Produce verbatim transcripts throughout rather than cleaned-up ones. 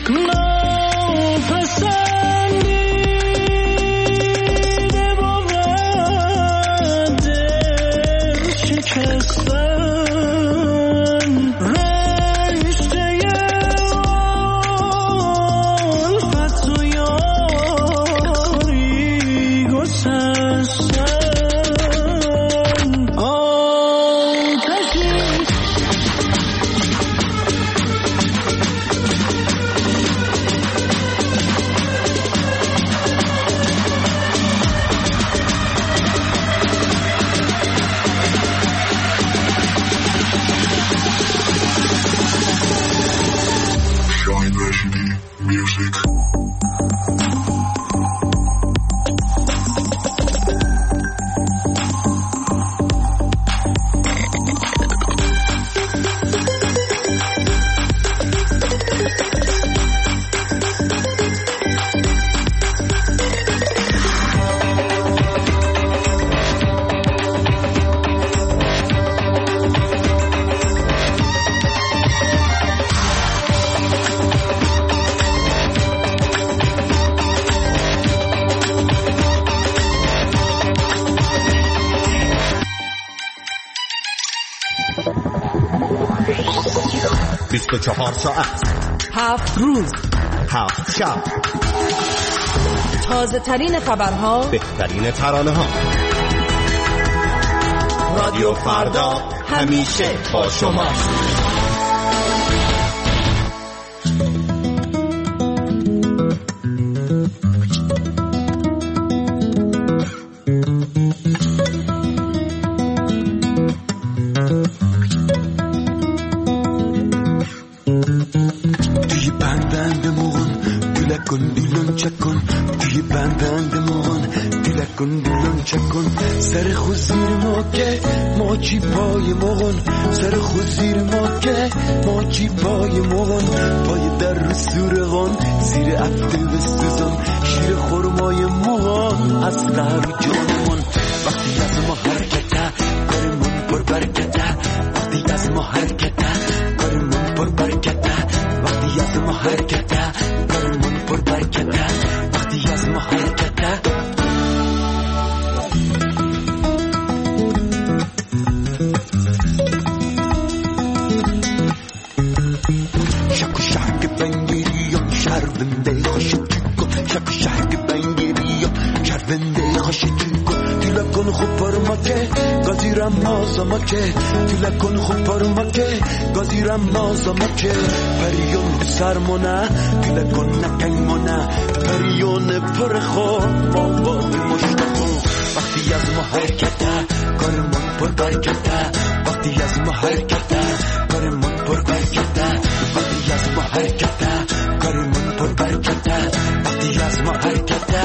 بیست و چهار ساعت، هفت روز، هفت شب، تازه ترین خبرها، بهترین ترانه ها. رادیو فردا همیشه با شماست. سر خوزیر ما که ماچی پای مغن، سر خوزیر ما که ماچی پای مغن، پای در سورغان زیر افته بستوزم، شیر خورمای مغن از در جانمون. وقتی از ما حرکته کارمون پر برکته، وقتی از ما حرکته کارمون پر برکته، وقتی از ما حرکته کارمون پر برکته، وقتی از ما حرکته. گازیرم مازم که تلکن خوب پرم که گازیرم مازم که پریون سرمونه تلکن نکنمونه پریون پر خو ما باد مشتاقم. وقتی از ما حرکته کارمون پر برکته، وقتی از ما حرکته کارمون پر برکته، وقتی از ما حرکته کارمون پر برکته، وقتی از ما حرکته.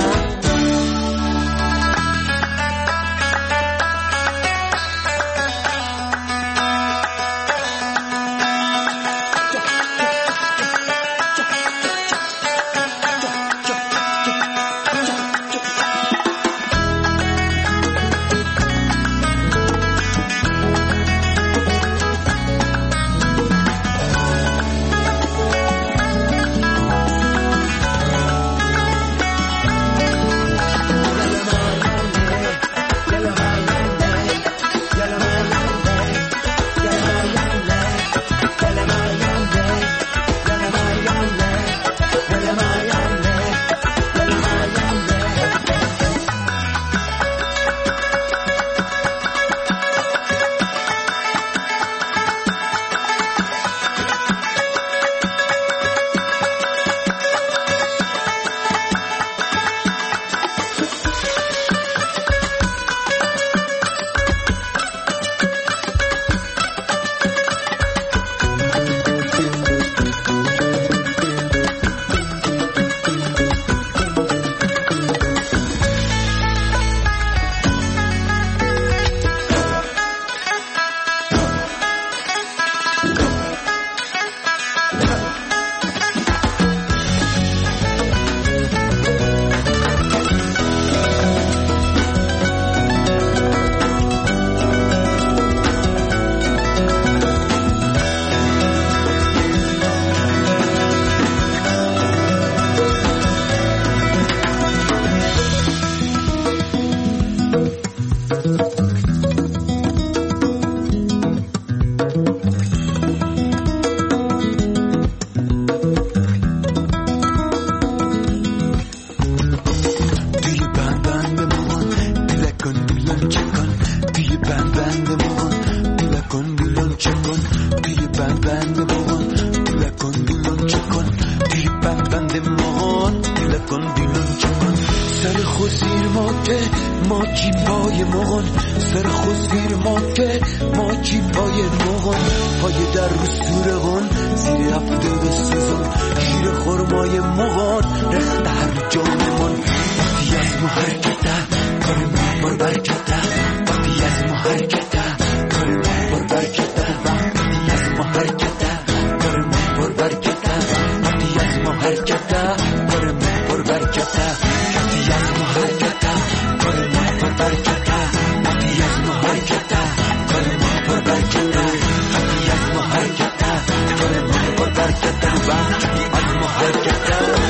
خو زیر ما که ما جیبای مغن سر خو زیر ما که ما جیبای مغن پای در رو سورغن زیر هفتاد سوزن شیر خورمای مغن رخت هر جانمون وقتی از ما حرکته کار ما بر برکته وقتی از ما حرکته کار ما بر برکته وقتی از ما حرکته کار ما بر برکته وقتی از ما حرکته کار ما بر برکته وقتی از ما حرکته کار ما بر برکته وقتی از ما حرکته کار ما بر برکته وقتی از ما حرکته کار ما بر برکته وقتی از ما حرکته.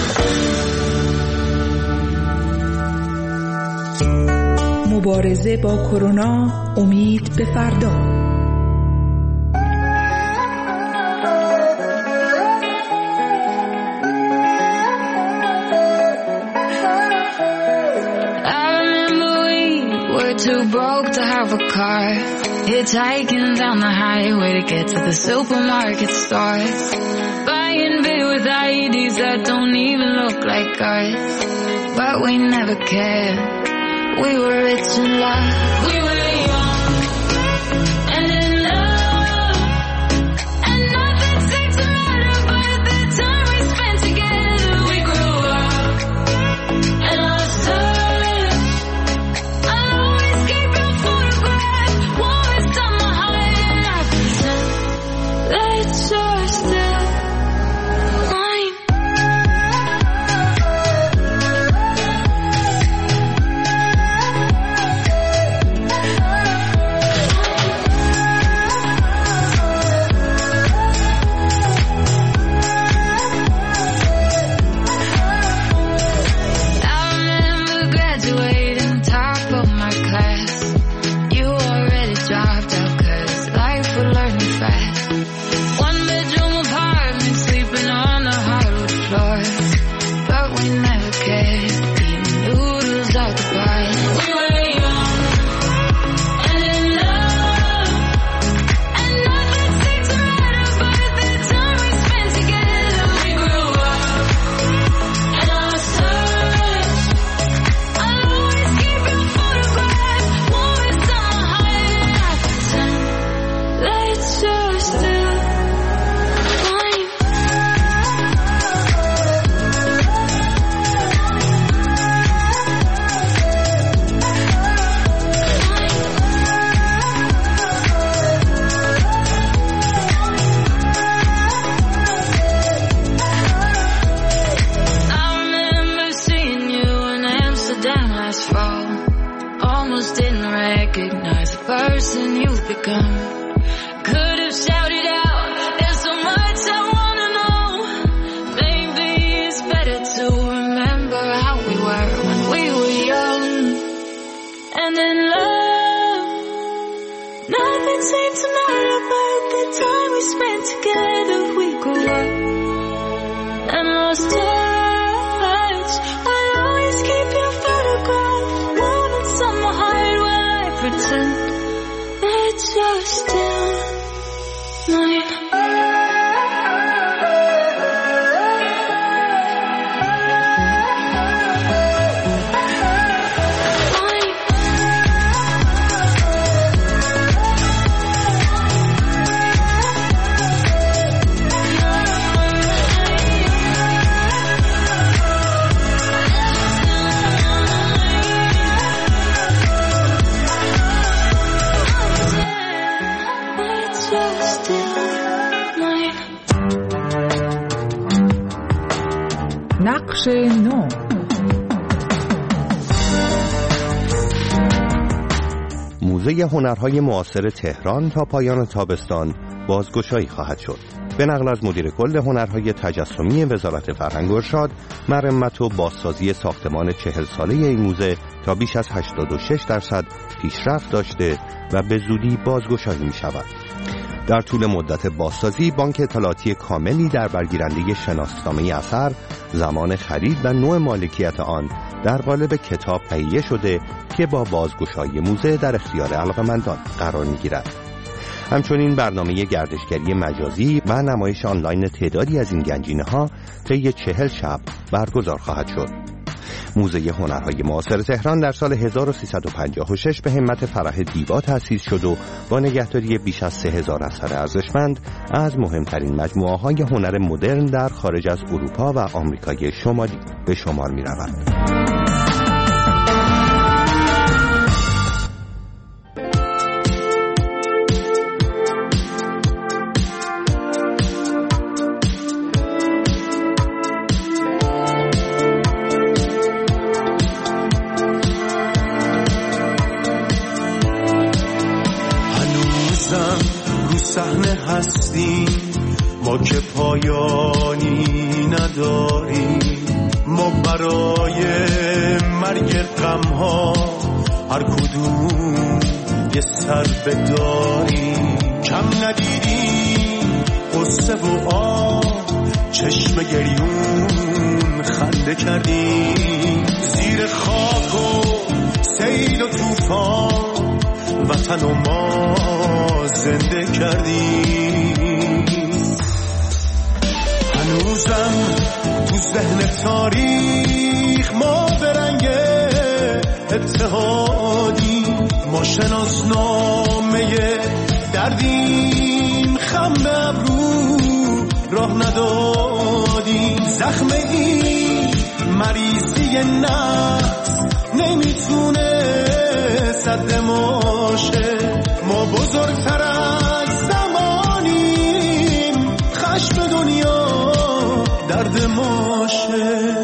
مبارزه با کرونا، امید به فردا. Too broke to have a car, hitchhiking down the highway to get to the supermarket store, buying beer with I Ds that don't even look like ours, but we never cared. We were rich in love, we were young and in love, and nothing seemed to matter but the time we spent together. We grew up and lost touch. I'll always keep your photograph warmest on my heart, and I pretend that you're still mine. نقش نو. موزه هنرهای معاصر تهران تا پایان تابستان بازگشایی خواهد شد. به نقل از مدیر کل هنرهای تجسمی وزارت فرهنگ و ارشاد، مرمت و بازسازی ساختمان چهل ساله این موزه تا بیش از هشتاد و شش درصد پیشرفت داشته و به زودی بازگشایی می شود. در طول مدت بازسازی، بانک اطلاعاتی کاملی در برگیرنده شناسنامه اثر، زمان خرید و نوع مالکیت آن در قالب کتاب تهیه شده که با بازگشایی موزه در اختیار علاقه‌مندان قرار می‌گیرد. همچنین برنامه گردشگری مجازی و نمایش آنلاین تعدادی از این گنجینه‌ها طی چهل شب برگزار خواهد شد. موزه هنرهای معاصر تهران در سال هزار و سیصد و پنجاه و شش به همت فرح دیوا تأسیس شد و با نگهداری بیش از سه هزار اثر ارزشمند از مهمترین مجموعه‌های هنر مدرن در خارج از اروپا و آمریکای شمالی به شمار می‌رود. ما که پایانی نداریم، ما برای مرگ غم‌ها هر کدوم یه سر بداریم. کم ندیدیم قصه و آه، چشم گریون خنده کردیم. زیر خاک و سیل و طوفان وطن و ما زنده کردیم. هنوزم تو ذهن تاریخ ما به رنگ اتحادی، ما شناسنامه دردیم، خم به ابرو راه ندادیم. زخم این مریضی نفس نمیتونه صد ماشه، ما بزرگتر از زمانیم، خشم دنیا درد ماشه.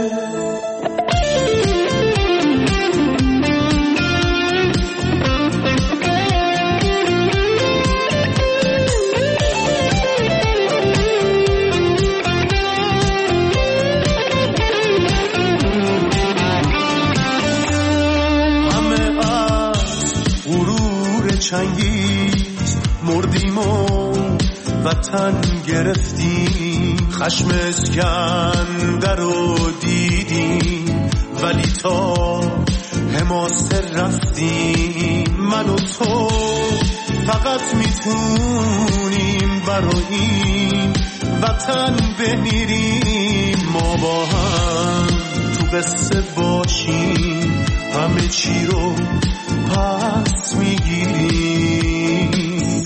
چنگیز مردیم و وطن گرفتیم، خشم اسکندر رو دیدیم ولی تا حماسه رفتیم. من و تو فقط میتونیم برای این وطن بمیریم. ما با هم تو قصه باشیم، همه چی رو پس میگیریم.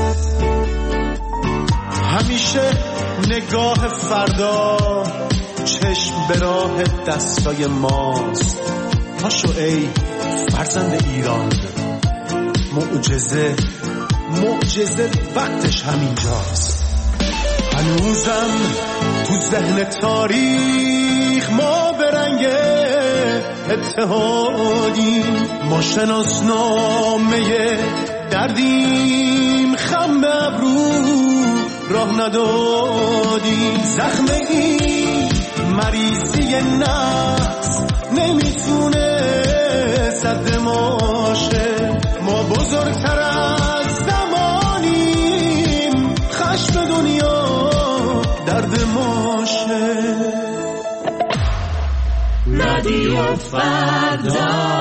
همیشه نگاه فردا چشم به راه دستای ماست. پاشو ای فرزند ایران، معجزه معجزه وقتش همینجاست. هنوزم تو ذهن تاریخ ما به رنگ اتحادیم، ما شناسنامه دردیم، خم به ابرو راه ندادیم. زخم این مریضی نفس نمیتونه صد ماشه، ما بزرگتر از زمانیم، خشم دنیا درد ماشه. رادیو فردا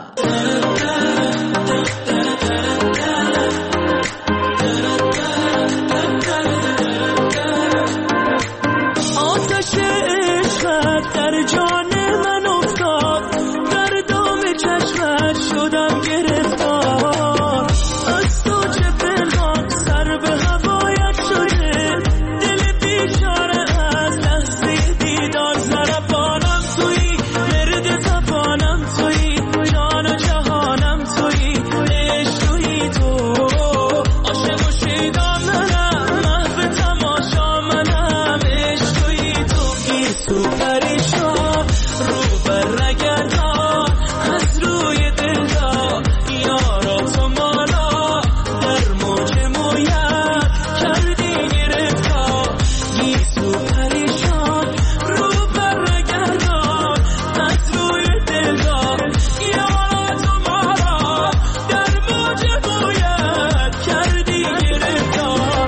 آتش عشقت در جان من افتاد، در دام چشمت شدم گرفتار. از تو چه پنهان سر به هوایت شده، دل بیچاره از لحظه دیدار ضربانم تویی، مرد زبانم تویی، جان و جهانم تویی، عشق تویی تو. عاشق و شیدا منم، محو تماشا منم، عشق تویی تو. گیسو پریشان رو بر نگردان از روی دل دا، یارا تو مالا در موج مویت کردی گرفتار. گیسو پریشان رو بر نگردان از روی دل دا، یارا تو مالا در موج مویت کردی گرفتار.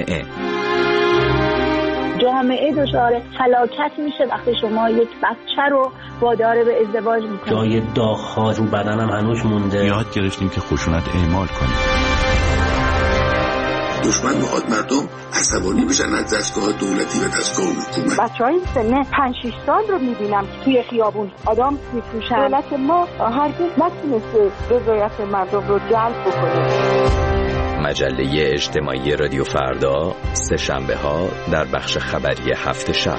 جامعه. جامعه دچار فلاکت میشه وقتی شما یک بچه رو وادار به ازدواج میکنید. جای داغ‌ها رو بدنم هنوز مونده. یاد گرفتیم که خشونت اعمال کنیم. دشمن میخواد مردم عصبانی بشن از دستگاه دولتی و دستگاه حکومت. بچهای سن پنج شش سال رو میبینم که توی خیابون آدم میفروشن. دولت ما هرگز نتونسته رضایت مردم رو جلب بکنه. مجله اجتماعی رادیو فردا، سه شنبه ها در بخش خبری هفت شب.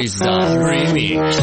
Faizan Remix.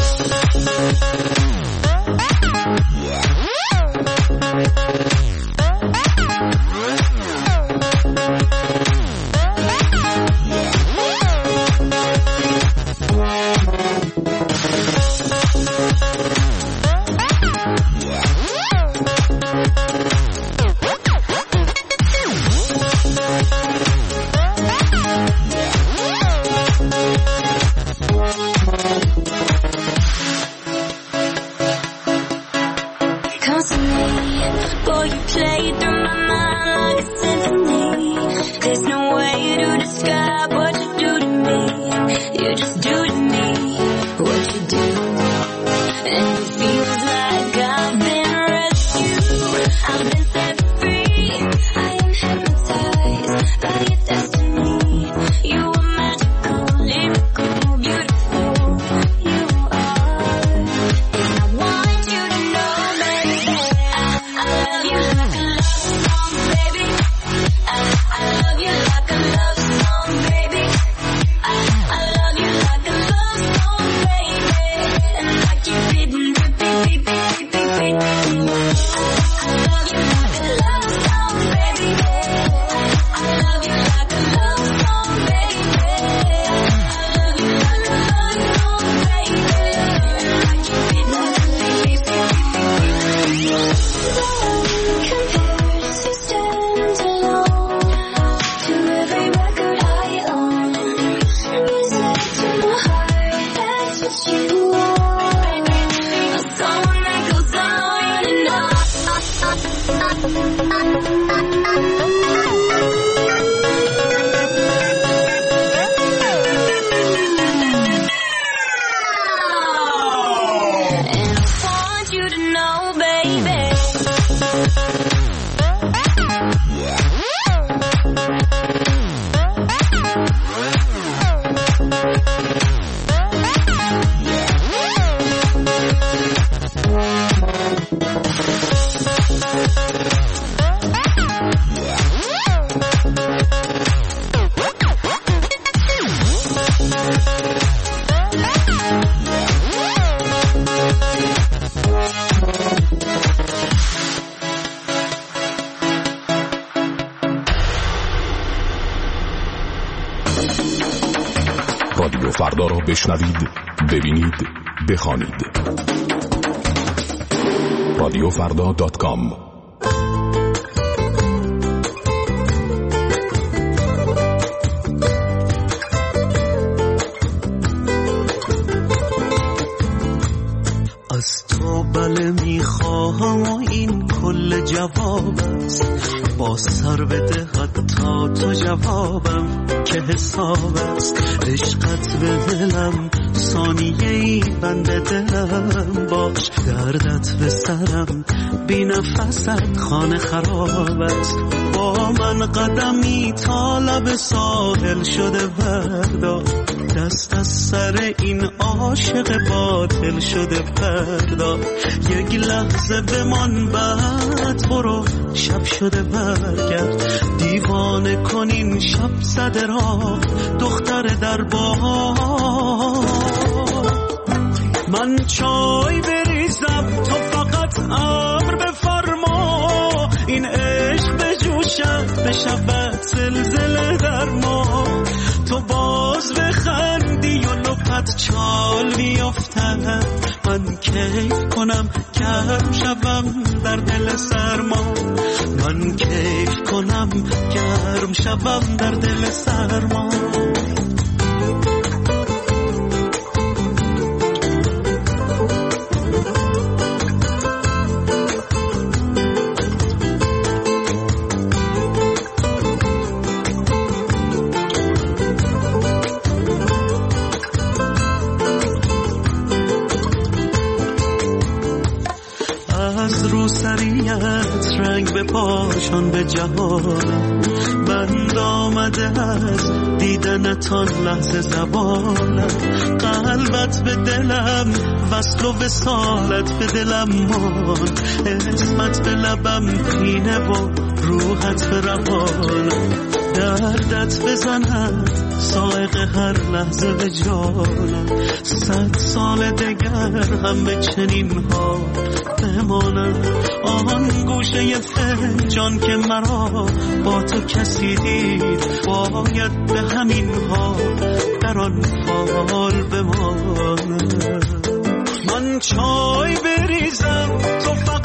رادیو فردا را بشنوید، ببینید، بخوانید. رادیو فردا دات کام. از تو بله میخواهم و این کل جواب است، با سر بده حتی تو جوابم که حساب است. عشقت به دلم ثانیه ای بنده دلم باش، دردت به سرم بی نفست خانه خراب است. با من قدمی تا لب ساحل شده بردار، دست از سر این عاشق باطل شده بردار. یک لحظه بمان بعد برو، شب شده برگرد. دیوانه کنین شب زده را دختر در بار. من چای بریزم تو فقط امر بفرما، این عشق بجوشد بشود زلزله در ما. تو باز بخندی و لپت چال بیفتد، من کیف کنم گرم شبم در دل سرما. من کیف کنم گرم شبم در دل سرما. روسریت رنگ به پاشان به جهانم، بند آمده از دیدنتان لحظه زبانم. قلبت به دلم وصل و وصالت به دلم مان، اسمت به لبم پینه و روحت برهانم دردت بزند سائق هر لحظه به جانم صد سال دگر هم به چنین ها بمانم آن گوشه فنجان که مرا با تو کسی دید باید به همین ها در آن حال بمانم من چای بریزم تو فقط